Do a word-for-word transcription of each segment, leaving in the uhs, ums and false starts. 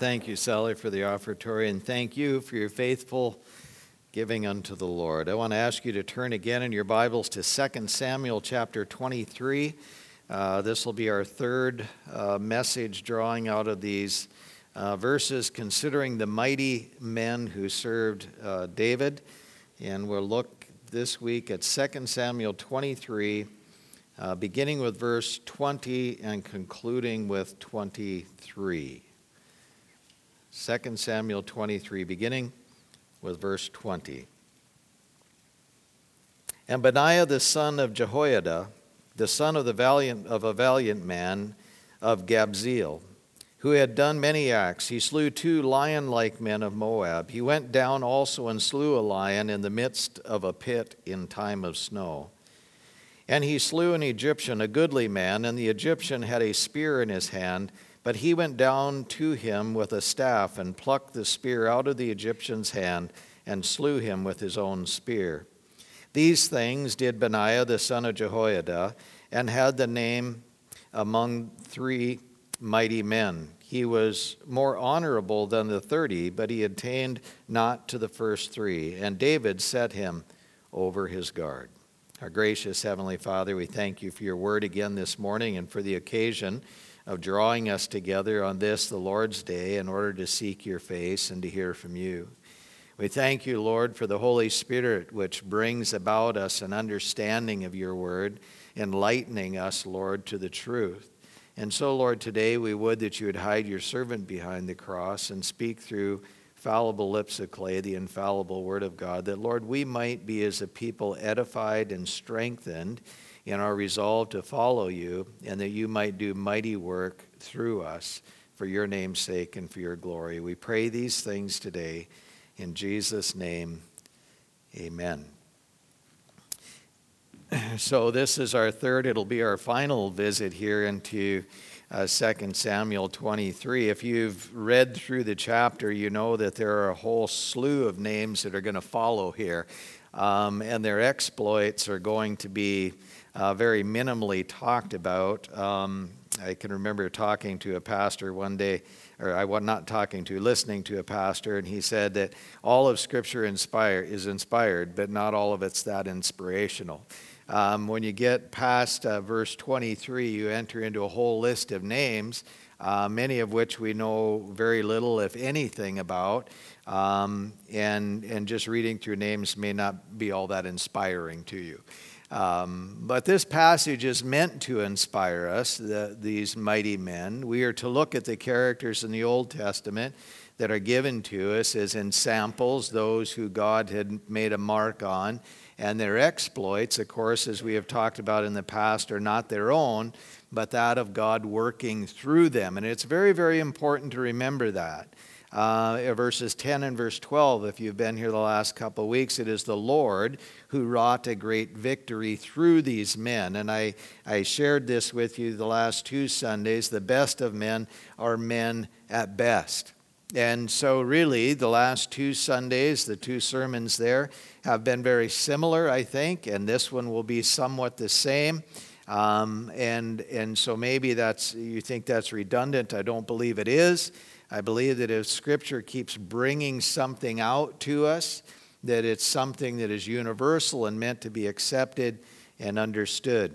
Thank you, Sally, for the offertory, and thank you for your faithful giving unto the Lord. I want to ask you to turn again in your Bibles to Second Samuel chapter twenty-three. Uh, this will be our third uh, message drawing out of these uh, verses, considering the mighty men who served uh, David. And we'll look this week at Second Samuel twenty-three, uh, beginning with verse twenty and concluding with twenty-three. Second Samuel twenty-three, beginning with verse twenty. And Benaiah the son of Jehoiada, the son of the valiant of a valiant man of Gabzeel, who had done many acts, he slew two lion-like men of Moab. He went down also and slew a lion in the midst of a pit in time of snow. And he slew an Egyptian, a goodly man, and the Egyptian had a spear in his hand. But he went down to him with a staff and plucked the spear out of the Egyptian's hand and slew him with his own spear. These things did Benaiah the son of Jehoiada, and had the name among three mighty men. He was more honorable than the thirty, but he attained not to the first three. And David set him over his guard. Our gracious Heavenly Father, we thank you for your word again this morning and for the occasion of drawing us together on this, the Lord's Day, in order to seek your face and to hear from you. We thank you, Lord, for the Holy Spirit, which brings about us an understanding of your word, enlightening us, Lord, to the truth. And so, Lord, today we would that you would hide your servant behind the cross and speak through fallible lips of clay, the infallible word of God, that, Lord, we might be as a people edified and strengthened in our resolve to follow you, and that you might do mighty work through us for your name's sake and for your glory. We pray these things today in Jesus' name, amen. So this is our third, it'll be our final visit here into uh, Second Samuel twenty-three. If you've read through the chapter, you know that there are a whole slew of names that are going to follow here, um, and their exploits are going to be Uh, very minimally talked about. Um, I can remember talking to a pastor one day, or I was not talking to, listening to a pastor, and he said that all of Scripture inspire, is inspired, but not all of it's that inspirational. Um, when you get past uh, verse twenty-three, you enter into a whole list of names, uh, many of which we know very little, if anything, about. Um, and, and just reading through names may not be all that inspiring to you. Um, but this passage is meant to inspire us, the, these mighty men. We are to look at the characters in the Old Testament that are given to us as in samples, those who God had made a mark on. And their exploits, of course, as we have talked about in the past, are not their own, but that of God working through them. And it's very, very important to remember that. Uh, verses ten and verse twelve, if you've been here the last couple of weeks, it is the Lord who wrought a great victory through these men. And I, I shared this with you the last two Sundays. The best of men are men at best. And so really, the last two Sundays, the two sermons there, have been very similar, I think, and this one will be somewhat the same. Um, and, and so maybe that's, you think that's redundant. I don't believe it is. I believe that if Scripture keeps bringing something out to us, that it's something that is universal and meant to be accepted and understood.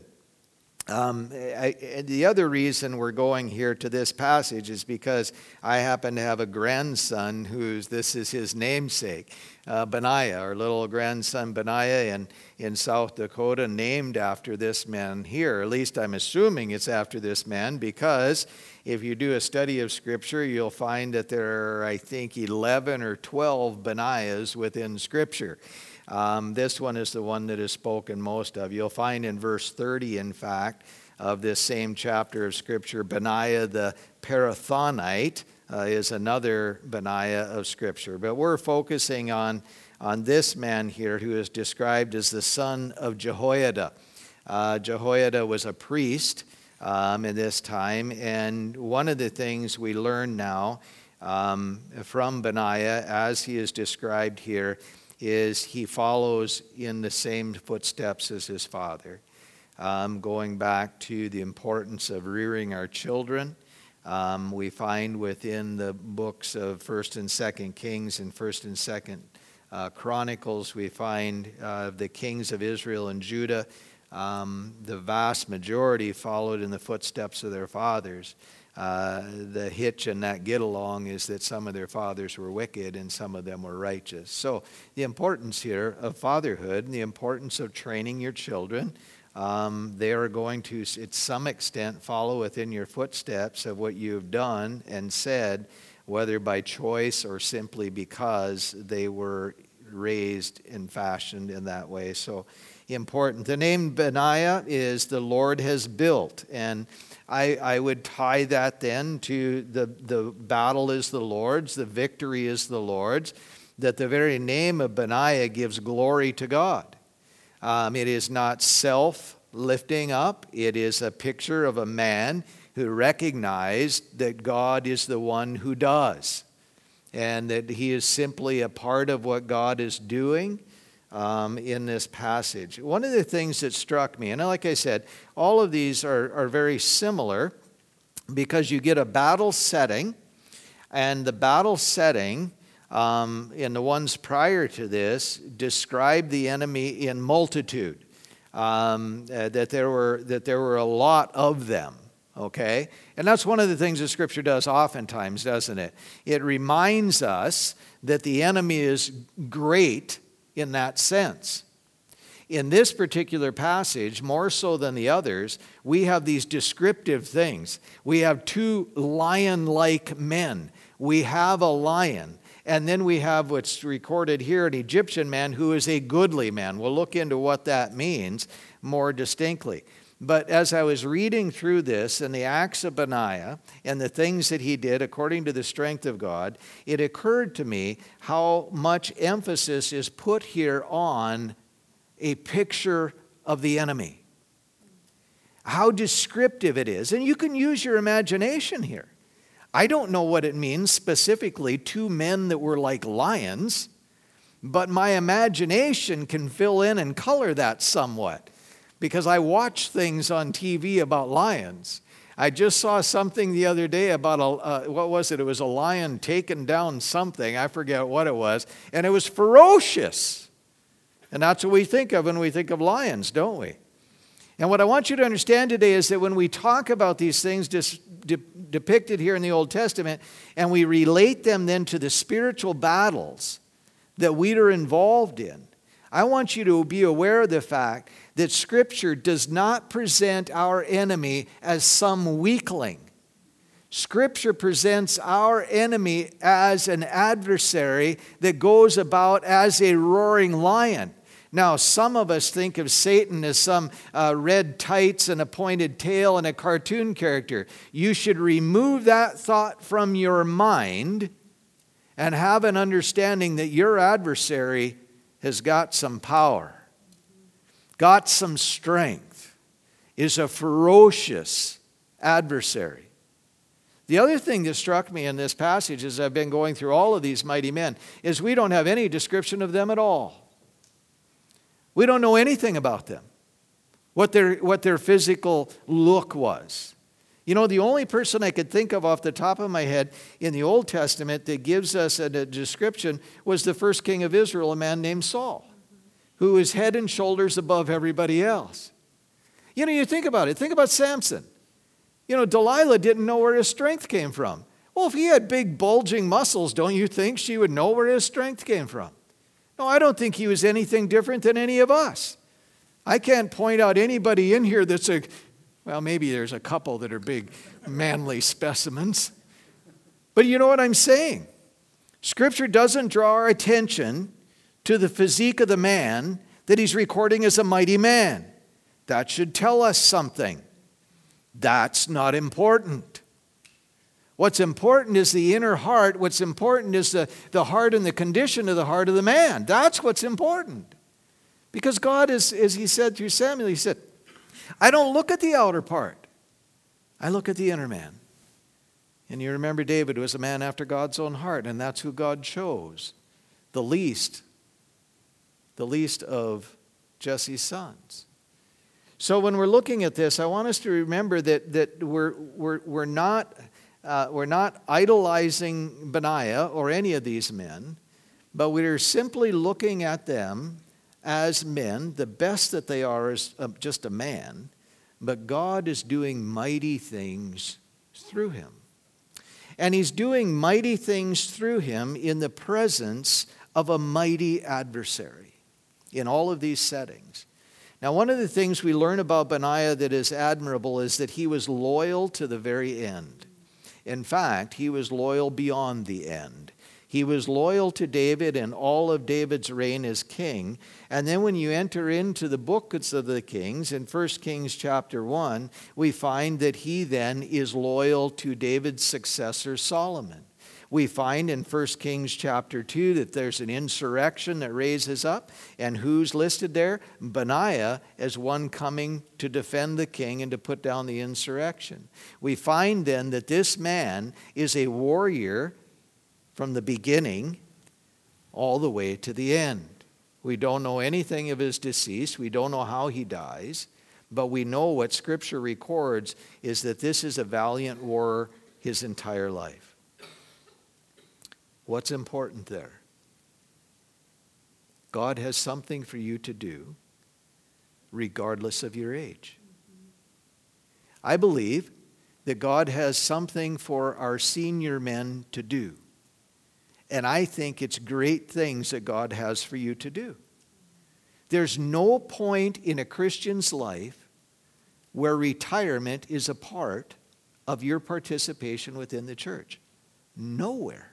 Um, I, the other reason we're going here to this passage is because I happen to have a grandson who's, this is his namesake, uh, Benaiah, our little grandson Benaiah in, in South Dakota, named after this man here. At least I'm assuming it's after this man, because if you do a study of Scripture, you'll find that there are, I think, eleven or twelve Benaiahs within Scripture. Um, this one is the one that is spoken most of. You'll find in verse thirty, in fact, of this same chapter of Scripture, Benaiah the Parathonite uh, is another Benaiah of Scripture. But we're focusing on, on this man here who is described as the son of Jehoiada. Uh, Jehoiada was a priest um, in this time, and one of the things we learn now um, from Benaiah, as he is described here, is he follows in the same footsteps as his father, um, going back to the importance of rearing our children, Um, we find within the books of First and Second Kings and First and Second uh, Chronicles, we find uh, the kings of Israel and Judah, um, the vast majority followed in the footsteps of their fathers. Uh, the hitch in that get along is that some of their fathers were wicked and some of them were righteous. So the importance here of fatherhood and the importance of training your children, um, they are going to, to some extent, follow within your footsteps of what you've done and said, whether by choice or simply because they were raised and fashioned in that way. So important. The name Benaiah is the Lord has built, and I, I would tie that then to the, the battle is the Lord's, the victory is the Lord's, that the very name of Benaiah gives glory to God. Um, it is not self-lifting up. It is a picture of a man who recognized that God is the one who does, and that he is simply a part of what God is doing. Um, in this passage. One of the things that struck me, and like I said, all of these are, are very similar because you get a battle setting, and the battle setting um, in the ones prior to this describe the enemy in multitude, um, uh, that there were that there were a lot of them. Okay? And that's one of the things that Scripture does oftentimes, doesn't it? It reminds us that the enemy is great in that sense. In this particular passage, more so than the others, we have these descriptive things. We have two lion-like men. We have a lion. And then we have what's recorded here, an Egyptian man who is a goodly man. We'll look into what that means more distinctly. But as I was reading through this and the acts of Benaiah and the things that he did according to the strength of God, it occurred to me how much emphasis is put here on a picture of the enemy. How descriptive it is. And you can use your imagination here. I don't know what it means specifically, two men that were like lions, but my imagination can fill in and color that somewhat. Because I watch things on T V about lions. I just saw something the other day about, a uh, what was it? It was a lion taking down something. I forget what it was. And it was ferocious. And that's what we think of when we think of lions, don't we? And what I want you to understand today is that when we talk about these things dis- de- depicted here in the Old Testament, and we relate them then to the spiritual battles that we are involved in, I want you to be aware of the fact that Scripture does not present our enemy as some weakling. Scripture presents our enemy as an adversary that goes about as a roaring lion. Now, some of us think of Satan as some uh, red tights and a pointed tail and a cartoon character. You should remove that thought from your mind and have an understanding that your adversary has got some power, got some strength, is a ferocious adversary. The other thing that struck me in this passage as I've been going through all of these mighty men is we don't have any description of them at all. We don't know anything about them, what their, what their physical look was. You know, the only person I could think of off the top of my head in the Old Testament that gives us a, a description was the first king of Israel, a man named Saul, who was head and shoulders above everybody else. You know, you think about it. Think about Samson. You know, Delilah didn't know where his strength came from. Well, if he had big bulging muscles, don't you think she would know where his strength came from? No, I don't think he was anything different than any of us. I can't point out anybody in here that's a, well, maybe there's a couple that are big, manly specimens. But you know what I'm saying? Scripture doesn't draw our attention to the physique of the man that he's recording as a mighty man. That should tell us something. That's not important. What's important is the inner heart. What's important is the, the heart and the condition of the heart of the man. That's what's important. Because God is, as he said through Samuel, he said, I don't look at the outer part. I look at the inner man. And you remember David was a man after God's own heart, and that's who God chose. The least, the least of Jesse's sons. So when we're looking at this, I want us to remember that, that we're, we're, we're not uh, we're not idolizing Benaiah or any of these men, but we are simply looking at them as men. The best that they are is uh, just a man, but God is doing mighty things through him. And he's doing mighty things through him in the presence of a mighty adversary in all of these settings. Now, one of the things we learn about Benaiah that is admirable is that he was loyal to the very end. In fact, he was loyal beyond the end. He was loyal to David and all of David's reign as king. And then when you enter into the books of the kings, in First Kings chapter one, we find that he then is loyal to David's successor Solomon. We find in First Kings chapter two that there's an insurrection that raises up. And who's listed there? Benaiah as one coming to defend the king and to put down the insurrection. We find then that this man is a warrior from the beginning all the way to the end. We don't know anything of his decease. We don't know how he dies. But we know what Scripture records is that this is a valiant warrior his entire life. What's important there? God has something for you to do regardless of your age. I believe that God has something for our senior men to do. And I think it's great things that God has for you to do. There's no point in a Christian's life where retirement is a part of your participation within the church. Nowhere.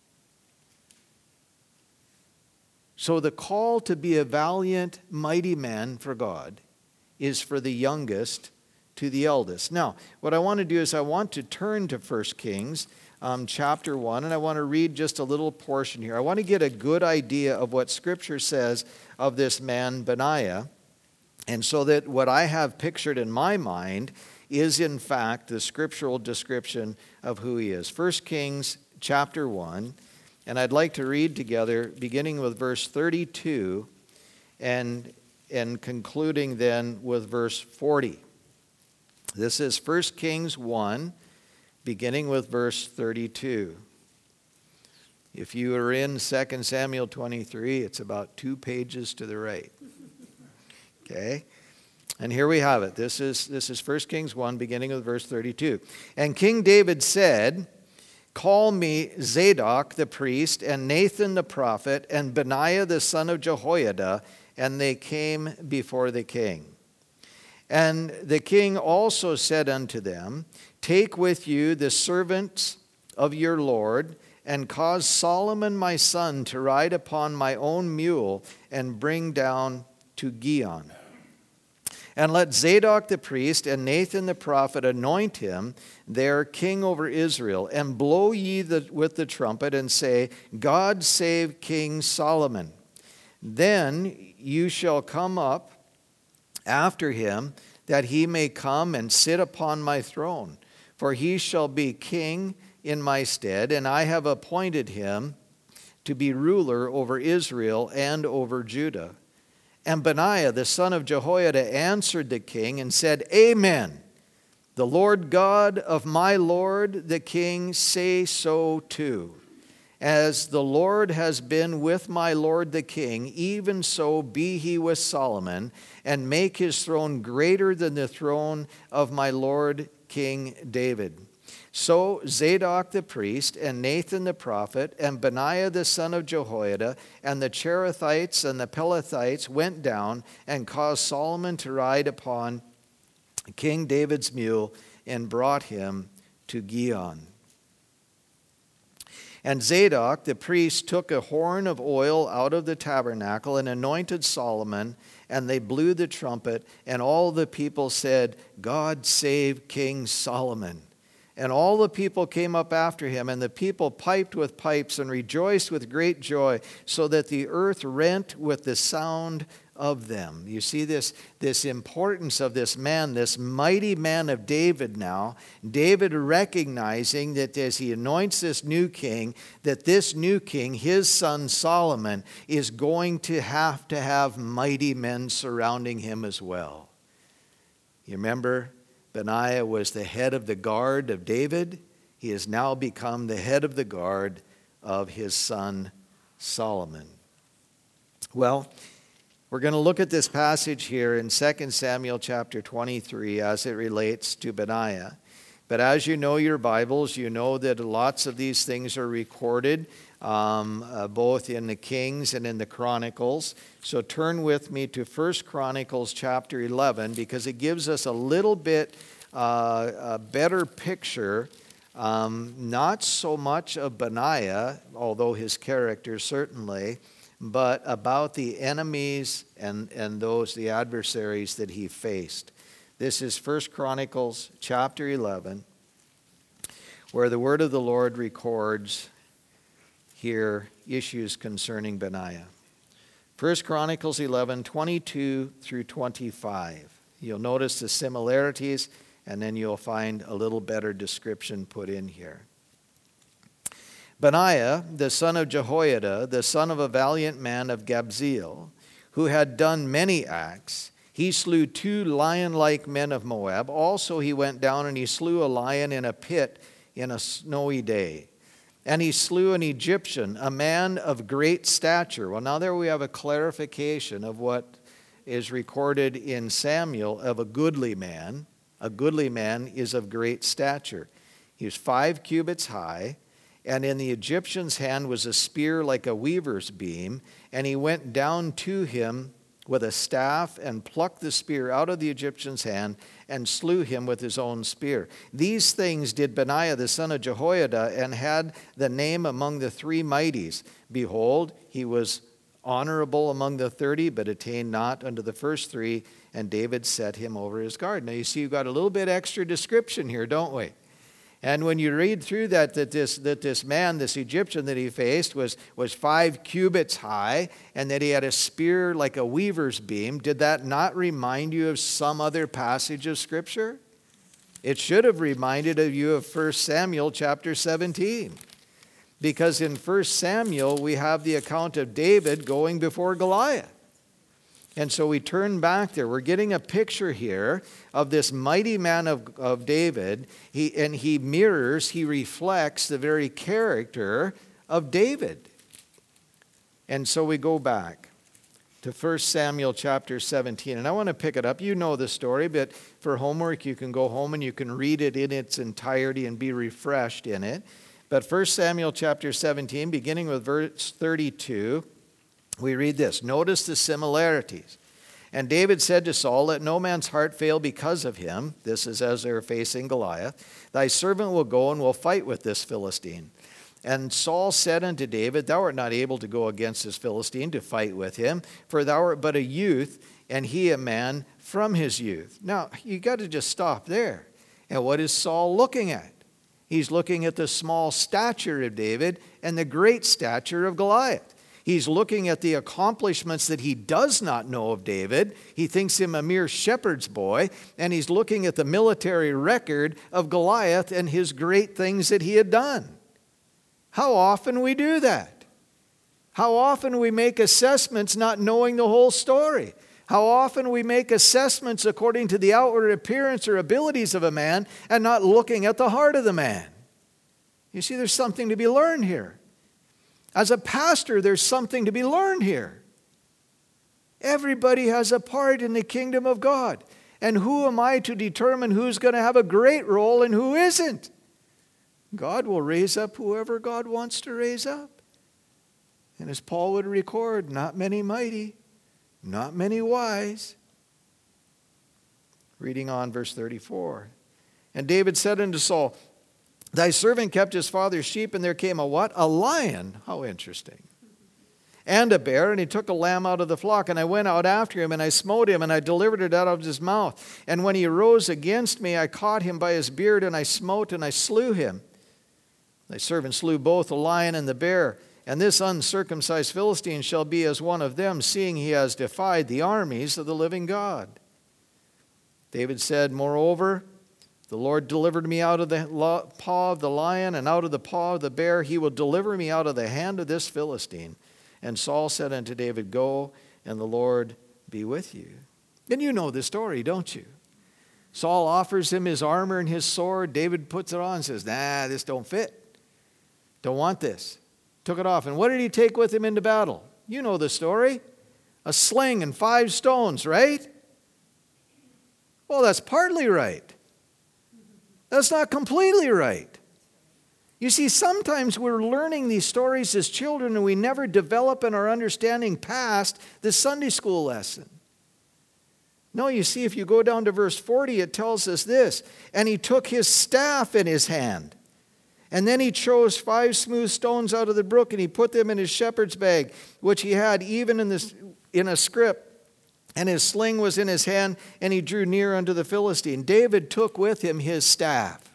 So the call to be a valiant, mighty man for God is for the youngest to the eldest. Now, what I want to do is I want to turn to First Kings Um, chapter one, and I want to read just a little portion here. I want to get a good idea of what Scripture says of this man Benaiah, and so that what I have pictured in my mind is in fact the scriptural description of who he is. First Kings chapter one, and I'd like to read together beginning with verse thirty-two and, and concluding then with verse forty. This is First Kings one, beginning with verse thirty-two. If you are in Second Samuel twenty-three, it's about two pages to the right. Okay? And here we have it. This is, this is First Kings one, beginning with verse thirty-two. And King David said, "Call me Zadok the priest, and Nathan the prophet, and Benaiah the son of Jehoiada." And they came before the king. And the king also said unto them, "Take with you the servants of your Lord, and cause Solomon my son to ride upon my own mule, and bring down to Gihon. And let Zadok the priest and Nathan the prophet anoint him there king over Israel, and blow ye the, with the trumpet, and say, God save King Solomon. Then you shall come up after him, that he may come and sit upon my throne. For he shall be king in my stead, and I have appointed him to be ruler over Israel and over Judah." And Benaiah the son of Jehoiada answered the king and said, "Amen. The Lord God of my Lord the king say so too. As the Lord has been with my Lord the king, even so be he with Solomon, and make his throne greater than the throne of my Lord King David." So Zadok the priest, and Nathan the prophet, and Benaiah the son of Jehoiada, and the Cherethites and the Pelethites went down and caused Solomon to ride upon King David's mule, and brought him to Gihon. And Zadok the priest took a horn of oil out of the tabernacle and anointed Solomon, and they blew the trumpet, and all the people said, God save King Solomon. And all the people came up after him, and the people piped with pipes and rejoiced with great joy, so that the earth rent with the sound of them. You see this, this importance of this man, this mighty man of David now. David recognizing that as he anoints this new king, that this new king, his son Solomon, is going to have to have mighty men surrounding him as well. You remember, Benaiah was the head of the guard of David. He has now become the head of the guard of his son Solomon. Well, we're going to look at this passage here in Second Samuel chapter twenty-three as it relates to Benaiah. But as you know your Bibles, you know that lots of these things are recorded um, uh, both in the Kings and in the Chronicles. So turn with me to First Chronicles chapter eleven, because it gives us a little bit uh, a better picture, um, not so much of Benaiah, although his character certainly, but about the enemies and, and those, the adversaries that he faced. This is First Chronicles chapter eleven, where the word of the Lord records here issues concerning Benaiah. First Chronicles eleven, twenty-two through twenty-five. You'll notice the similarities, and then you'll find a little better description put in here. Benaiah, the son of Jehoiada, the son of a valiant man of Gabzeel, who had done many acts, he slew two lion-like men of Moab. Also he went down and he slew a lion in a pit in a snowy day. And he slew an Egyptian, a man of great stature. Well, now there we have a clarification of what is recorded in Samuel of a goodly man. A goodly man is of great stature. He was five cubits high, and in the Egyptian's hand was a spear like a weaver's beam, and he went down to him with a staff and plucked the spear out of the Egyptian's hand and slew him with his own spear. These things did Benaiah the son of Jehoiada, and had the name among the three mighties. Behold, he was honorable among the thirty, but attained not unto the first three, and David set him over his guard. Now you see, you've got a little bit extra description here, don't we? And when you read through that, that this, that this man, this Egyptian that he faced was, was five cubits high, and that he had a spear like a weaver's beam, did that not remind you of some other passage of Scripture? It should have reminded of you of First Samuel chapter seventeen. Because in First Samuel, we have the account of David going before Goliath. And so we turn back there. We're getting a picture here of this mighty man of, of David. He, and he mirrors, he reflects the very character of David. And so we go back to First Samuel chapter seventeen. And I want to pick it up. You know the story, but for homework, you can go home and you can read it in its entirety and be refreshed in it. But First Samuel chapter seventeen, beginning with verse thirty-two, we read this. Notice the similarities. And David said to Saul, let no man's heart fail because of him. This is as they're facing Goliath. Thy servant will go and will fight with this Philistine. And Saul said unto David, thou art not able to go against this Philistine to fight with him, for thou art but a youth, and he a man from his youth. Now, you got to just stop there. And what is Saul looking at? He's looking at the small stature of David and the great stature of Goliath. He's looking at the accomplishments that he does not know of David. He thinks him a mere shepherd's boy, and he's looking at the military record of Goliath and his great things that he had done. How often we do that? How often we make assessments not knowing the whole story? How often we make assessments according to the outward appearance or abilities of a man and not looking at the heart of the man? You see, there's something to be learned here. As a pastor, there's something to be learned here. Everybody has a part in the kingdom of God. And who am I to determine who's going to have a great role and who isn't? God will raise up whoever God wants to raise up. And as Paul would record, not many mighty, not many wise. Reading on verse thirty-four. And David said unto Saul, thy servant kept his father's sheep, and there came a what? A lion. How interesting. And a bear, and he took a lamb out of the flock, and I went out after him, and I smote him, and I delivered it out of his mouth. And when he arose against me, I caught him by his beard, and I smote, and I slew him. Thy servant slew both the lion and the bear. And this uncircumcised Philistine shall be as one of them, seeing he has defied the armies of the living God. David said, moreover, the Lord delivered me out of the paw of the lion and out of the paw of the bear. He will deliver me out of the hand of this Philistine. And Saul said unto David, go, and the Lord be with you. And you know the story, don't you? Saul offers him his armor and his sword. David puts it on and says, nah, this don't fit. Don't want this. Took it off. And what did he take with him into battle? You know the story. A sling and five stones, right? Well, that's partly right. That's not completely right. You see, sometimes we're learning these stories as children and we never develop in our understanding past the Sunday school lesson. No, you see, if you go down to verse forty, it tells us this. And he took his staff in his hand. And then he chose five smooth stones out of the brook, and he put them in his shepherd's bag, which he had even in, this, in a scrip. And his sling was in his hand, and he drew near unto the Philistine. David took with him his staff.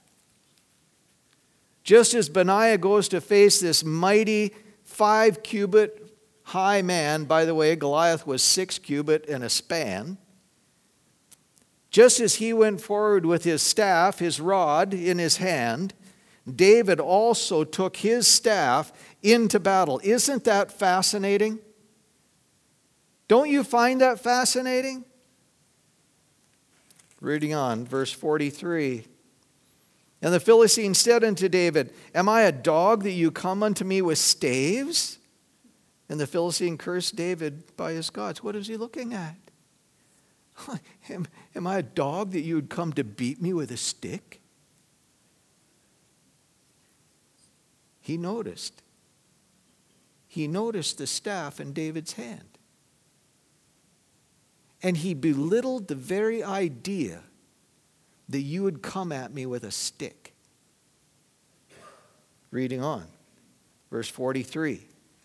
Just as Benaiah goes to face this mighty five cubit high man, by the way, Goliath was six cubit and a span. Just as he went forward with his staff, his rod in his hand, David also took his staff into battle. Isn't that fascinating? Don't you find that fascinating? Reading on, verse forty-three. And the Philistine said unto David, Am I a dog that you come unto me with staves? And the Philistine cursed David by his gods. What is he looking at? Am, am I a dog that you would come to beat me with a stick? He noticed. He noticed the staff in David's hand. And he belittled the very idea that you would come at me with a stick. Reading on, verse forty-three.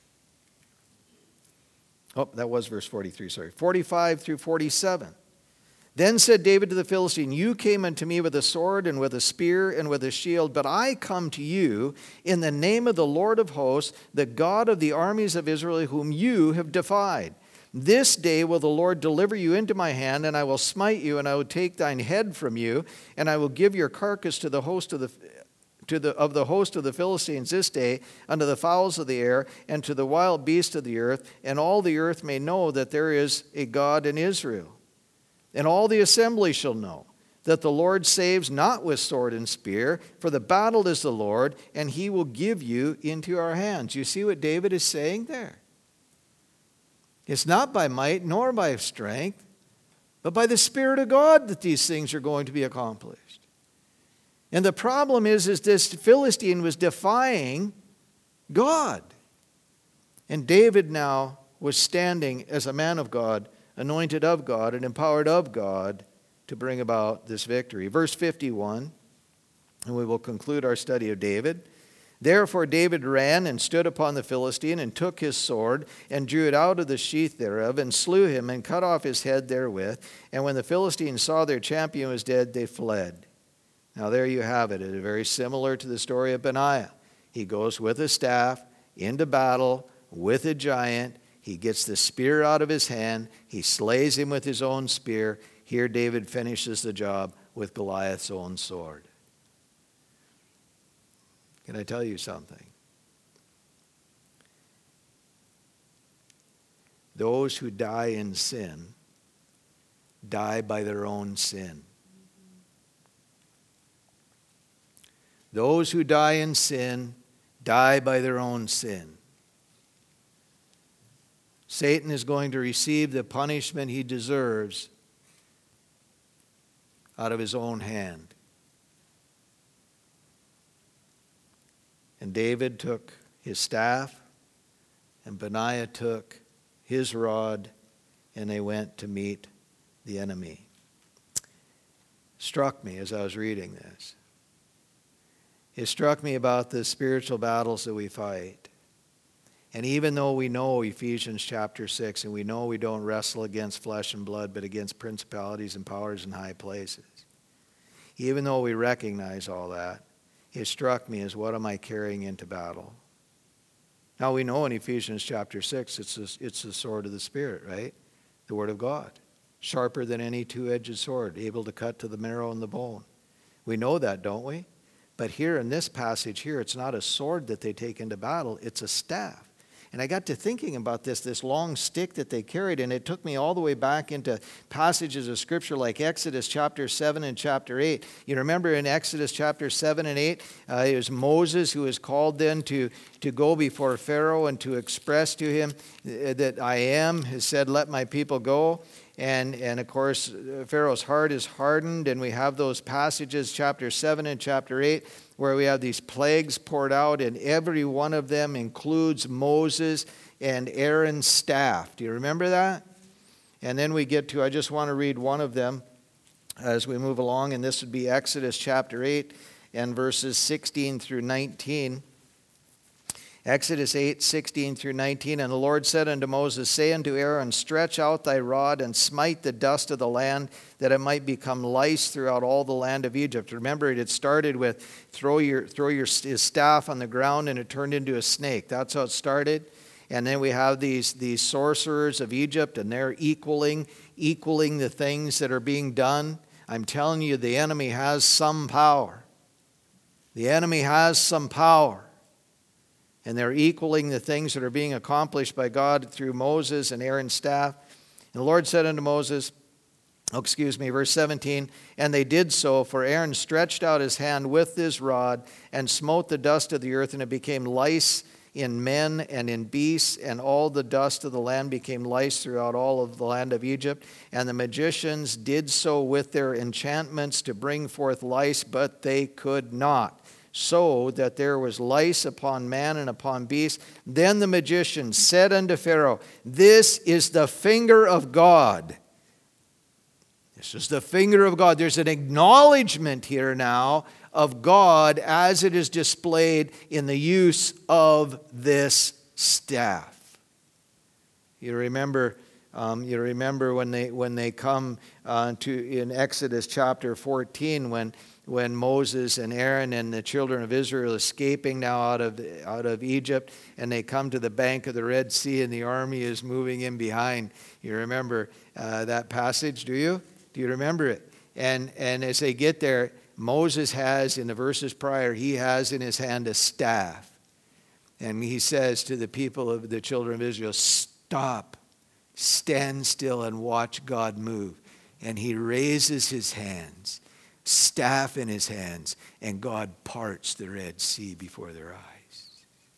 Oh, that was verse forty-three, sorry. forty-five through forty-seven. Then said David to the Philistine, You came unto me with a sword and with a spear and with a shield, but I come to you in the name of the Lord of hosts, the God of the armies of Israel, whom you have defied. This day will the Lord deliver you into my hand, and I will smite you, and I will take thine head from you, and I will give your carcass to the host of the to the of the host of the Philistines this day, unto the fowls of the air, and to the wild beasts of the earth, and all the earth may know that there is a God in Israel. And all the assembly shall know that the Lord saves not with sword and spear, for the battle is the Lord, and he will give you into our hands. You see what David is saying there? It's not by might nor by strength, but by the Spirit of God that these things are going to be accomplished. And the problem is, is this Philistine was defying God. And David now was standing as a man of God, anointed of God and empowered of God to bring about this victory. Verse fifty-one, and we will conclude our study of David. Therefore David ran and stood upon the Philistine and took his sword and drew it out of the sheath thereof and slew him and cut off his head therewith. And when the Philistines saw their champion was dead, they fled. Now there you have it. It is very similar to the story of Benaiah. He goes with a staff into battle with a giant. He gets the spear out of his hand. He slays him with his own spear. Here David finishes the job with Goliath's own sword. Can I tell you something? Those who die in sin die by their own sin. Those who die in sin die by their own sin. Satan is going to receive the punishment he deserves out of his own hand. And David took his staff, and Benaiah took his rod, and they went to meet the enemy. Struck me as I was reading this. It struck me about the spiritual battles that we fight. And even though we know Ephesians chapter six, and we know we don't wrestle against flesh and blood, but against principalities and powers in high places, even though we recognize all that, it struck me as, what am I carrying into battle? Now we know in Ephesians chapter six, it's, a, it's the sword of the Spirit, right? The Word of God. Sharper than any two-edged sword, able to cut to the marrow and the bone. We know that, don't we? But here in this passage here, it's not a sword that they take into battle, it's a staff. And I got to thinking about this, this long stick that they carried, and it took me all the way back into passages of Scripture like Exodus chapter seven and chapter eight. You remember in Exodus chapter seven and eight, uh, it was Moses who was called then to, to go before Pharaoh and to express to him that I am, has said, let my people go. And, and of course, Pharaoh's heart is hardened, and we have those passages, chapter seven and chapter eight, where we have these plagues poured out, and every one of them includes Moses and Aaron's staff. Do you remember that? And then we get to, I just want to read one of them as we move along, and this would be Exodus chapter eight and verses sixteen through nineteen. Exodus eight, sixteen through nineteen, and the Lord said unto Moses, say unto Aaron, stretch out thy rod and smite the dust of the land, that it might become lice throughout all the land of Egypt. Remember, it had started with throw your throw your his staff on the ground, and it turned into a snake. That's how it started. And then we have these, these sorcerers of Egypt, and they're equaling, equaling the things that are being done. I'm telling you, the enemy has some power. The enemy has some power. And they're equaling the things that are being accomplished by God through Moses and Aaron's staff. And the Lord said unto Moses, oh, excuse me, verse seventeen, and they did so, for Aaron stretched out his hand with his rod and smote the dust of the earth, and it became lice in men and in beasts, and all the dust of the land became lice throughout all of the land of Egypt. And the magicians did so with their enchantments to bring forth lice, but they could not, so that there was lice upon man and upon beast. Then the magician said unto Pharaoh, this is the finger of God. This is the finger of God. There's an acknowledgement here now of God as it is displayed in the use of this staff. You remember, um, you remember when they when they come uh, to in Exodus chapter fourteen when. when Moses and Aaron and the children of Israel are escaping now out of, out of Egypt, and they come to the bank of the Red Sea, and the army is moving in behind. You remember uh, that passage, do you? Do you remember it? And, and as they get there, Moses has, in the verses prior, he has in his hand a staff. And he says to the people of the children of Israel, stop, stand still and watch God move. And he raises his hands, staff in his hands, and God parts the Red Sea before their eyes.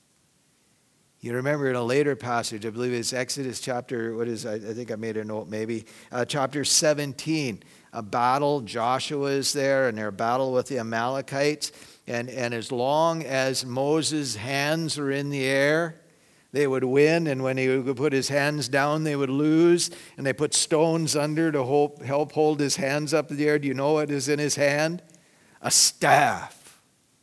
You remember in a later passage, I believe it's Exodus chapter, what is, I, I think I made a note maybe, uh, chapter seventeen, a battle, Joshua is there, and they're battle with the Amalekites, and, and as long as Moses' hands are in the air, they would win, and when he would put his hands down, they would lose. And they put stones under to help, help hold his hands up in the air. Do you know what is in his hand? A staff.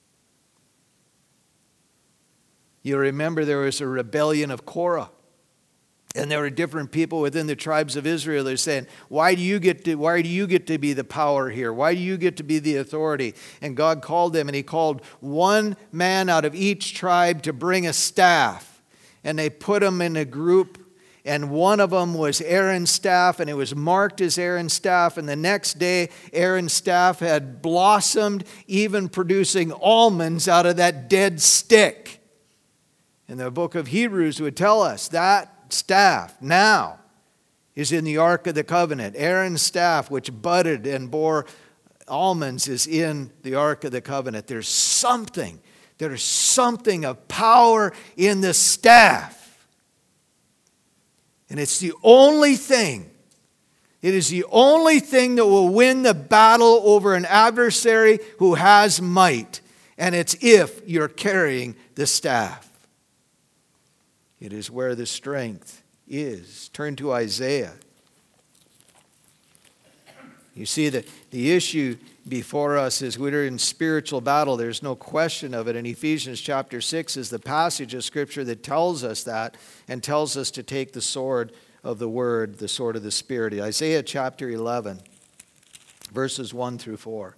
You remember there was a rebellion of Korah. And there were different people within the tribes of Israel. They're saying, why do you get to, why do you get to be the power here? Why do you get to be the authority? And God called them, and he called one man out of each tribe to bring a staff. And they put them in a group, and one of them was Aaron's staff, and it was marked as Aaron's staff. And the next day, Aaron's staff had blossomed, even producing almonds out of that dead stick. And the book of Hebrews would tell us that staff now is in the Ark of the Covenant. Aaron's staff, which budded and bore almonds, is in the Ark of the Covenant. There's something There's something of power in the staff. And it's the only thing, it is the only thing that will win the battle over an adversary who has might. And it's if you're carrying the staff. It is where the strength is. Turn to Isaiah. You see that the issue before us is we're in spiritual battle. There's no question of it. And Ephesians chapter six is the passage of Scripture that tells us that and tells us to take the sword of the Word, the sword of the Spirit. Isaiah chapter eleven, verses one through four.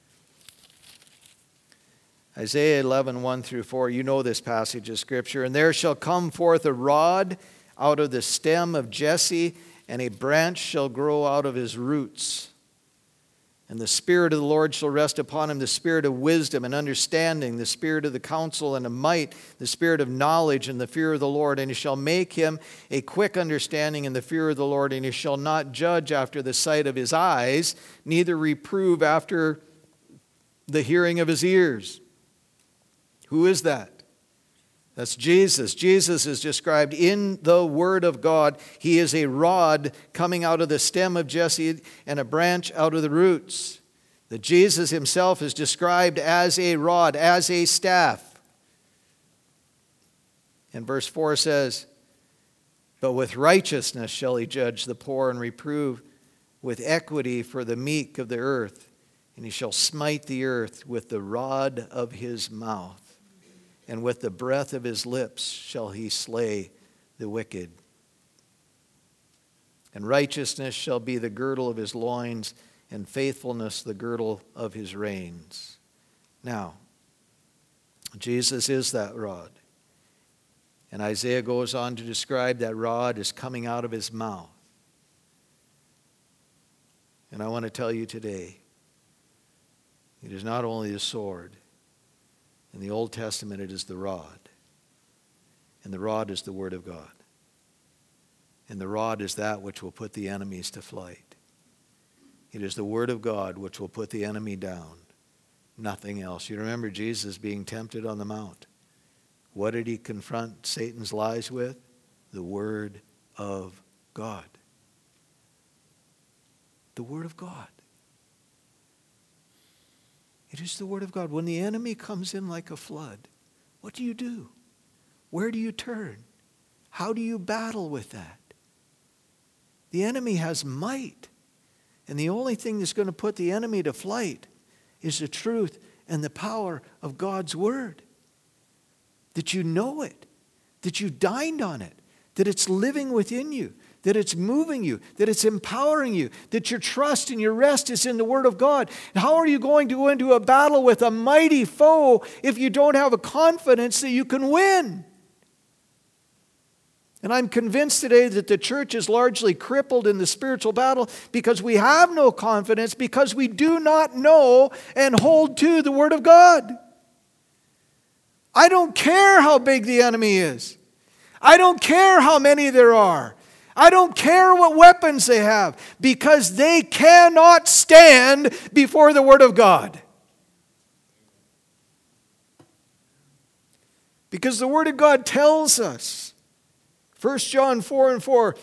Isaiah eleven, one through four. You know this passage of Scripture. And there shall come forth a rod out of the stem of Jesse, and a branch shall grow out of his roots. And the Spirit of the Lord shall rest upon him, the Spirit of wisdom and understanding, the Spirit of the counsel and of might, the Spirit of knowledge and the fear of the Lord. And he shall make him a quick understanding in the fear of the Lord. And he shall not judge after the sight of his eyes, neither reprove after the hearing of his ears. Who is that? That's Jesus. Jesus is described in the Word of God. He is a rod coming out of the stem of Jesse and a branch out of the roots. That Jesus himself is described as a rod, as a staff. And verse four says, but with righteousness shall he judge the poor and reprove with equity for the meek of the earth. And he shall smite the earth with the rod of his mouth. And with the breath of his lips shall he slay the wicked. And righteousness shall be the girdle of his loins, and faithfulness the girdle of his reins. Now, Jesus is that rod. And Isaiah goes on to describe that rod as coming out of his mouth. And I want to tell you today, it is not only the sword. In the Old Testament, it is the rod. And the rod is the Word of God. And the rod is that which will put the enemies to flight. It is the Word of God which will put the enemy down. Nothing else. You remember Jesus being tempted on the mount. What did he confront Satan's lies with? The Word of God. The Word of God. It is the Word of God. When the enemy comes in like a flood, what do you do? Where do you turn? How do you battle with that? The enemy has might. And the only thing that's going to put the enemy to flight is the truth and the power of God's Word. That you know it. That you dined on it. That it's living within you. That it's moving you, that it's empowering you, that your trust and your rest is in the Word of God. How are you going to go into a battle with a mighty foe if you don't have a confidence that you can win? And I'm convinced today that the church is largely crippled in the spiritual battle because we have no confidence, because we do not know and hold to the Word of God. I don't care how big the enemy is. I don't care how many there are. I don't care what weapons they have, because they cannot stand before the Word of God. Because the Word of God tells us, First John four and four,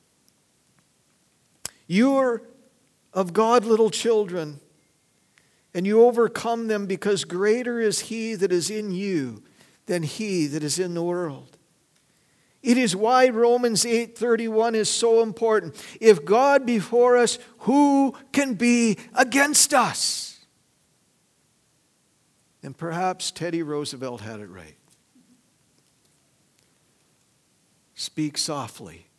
you are of God, little children, and you overcome them, because greater is He that is in you than he that is in the world. It is why Romans eight thirty-one is so important. If God be for us, who can be against us? And perhaps Teddy Roosevelt had it right. Speak softly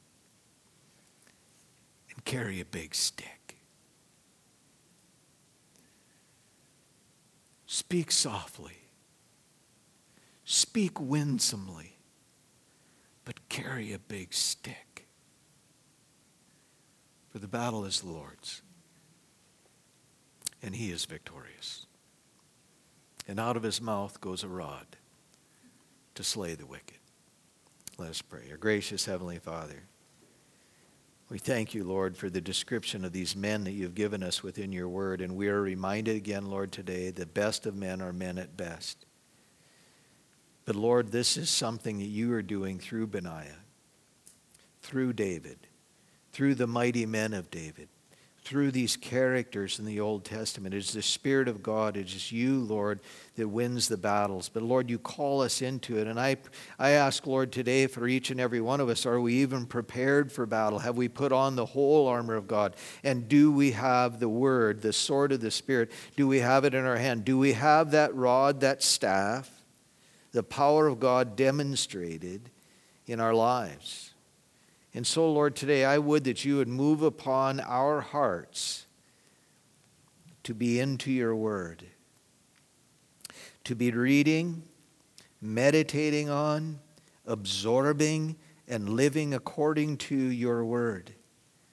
and carry a big stick. Speak softly. Speak winsomely. But carry a big stick. For the battle is the Lord's. And He is victorious. And out of His mouth goes a rod to slay the wicked. Let us pray. Our gracious Heavenly Father, we thank you, Lord, for the description of these men that you've given us within your word. And we are reminded again, Lord, today, the best of men are men at best. But Lord, this is something that you are doing through Benaiah, through David, through the mighty men of David, through these characters in the Old Testament. It is the Spirit of God, it is you, Lord, that wins the battles. But Lord, you call us into it. And I, I ask, Lord, today for each and every one of us, are we even prepared for battle? Have we put on the whole armor of God? And do we have the Word, the sword of the Spirit? Do we have it in our hand? Do we have that rod, that staff? The power of God demonstrated in our lives. And so, Lord, today I would that you would move upon our hearts to be into your word, to be reading, meditating on, absorbing, and living according to your word.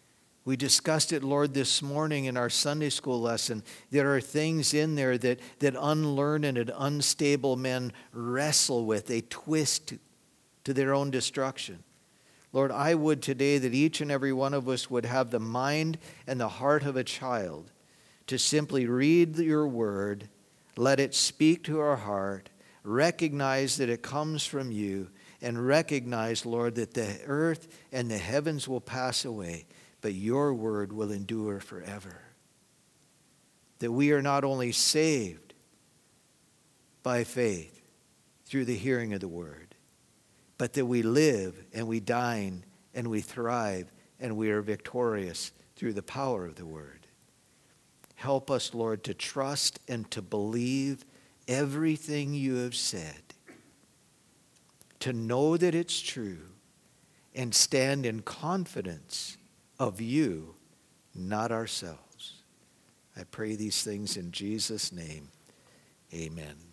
We discussed it, Lord, this morning in our Sunday school lesson. There are things in there that, that unlearned and unstable men wrestle with. They twist to, to their own destruction. Lord, I would today that each and every one of us would have the mind and the heart of a child to simply read your word, let it speak to our heart, recognize that it comes from you, and recognize, Lord, that the earth and the heavens will pass away, but your word will endure forever. That we are not only saved by faith through the hearing of the word, but that we live and we dine and we thrive and we are victorious through the power of the word. Help us, Lord, to trust and to believe everything you have said, to know that it's true, and stand in confidence of you, not ourselves. I pray these things in Jesus' name. Amen.